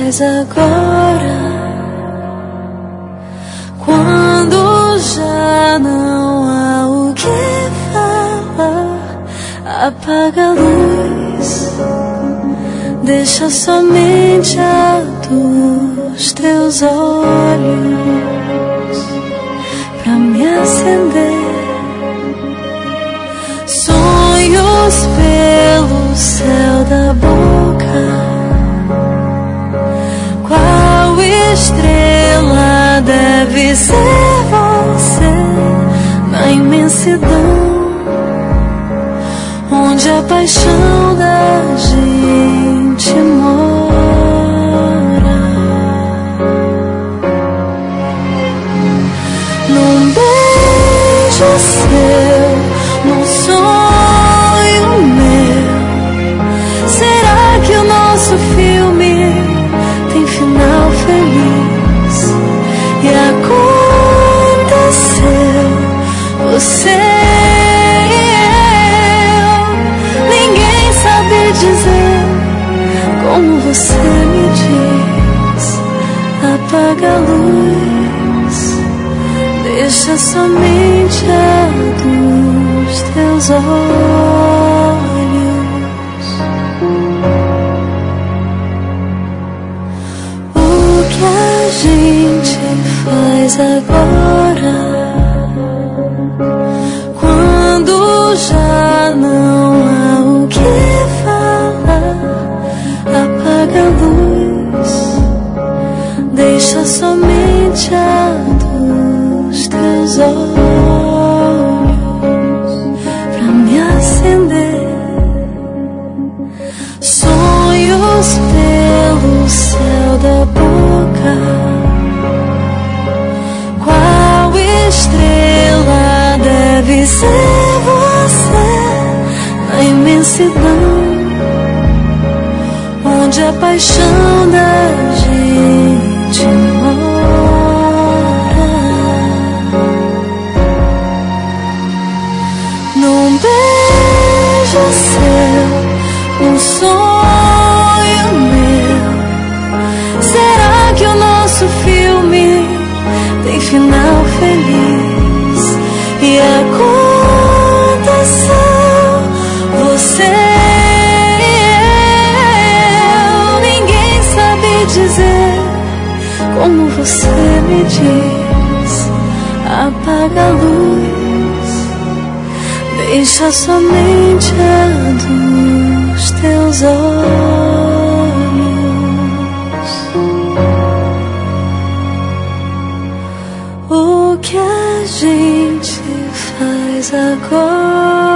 faz agora, quando já não há o que falar? Apaga a luz, deixa somente a dos teus olhos pra me acender. Sonhos pelo céu da boca, qual estrela deve ser você na imensidão, onde a paixão da gente mora. Num beijo seu, num sonho meu, será que o nosso filme tem final feliz? E aconteceu, você e eu, ninguém sabe dizer como você me diz. Apaga a luz, deixa somente a dos teus olhos. O que a gente faz agora, quando já não há o que falar? Apaga a luz, deixa somente a dos teus olhos pra me acender. Sonhos pelo céu da boca, qual estrela deve ser você na imensidão, onde a paixão da gente mora. Num beijo seu, um sonho meu, será que o nosso filme tem final feliz? E aconteceu, você e eu, ninguém sabe dizer como você me diz. Apaga a luz, deixa somente a dos teus olhos. O que a gente faz agora?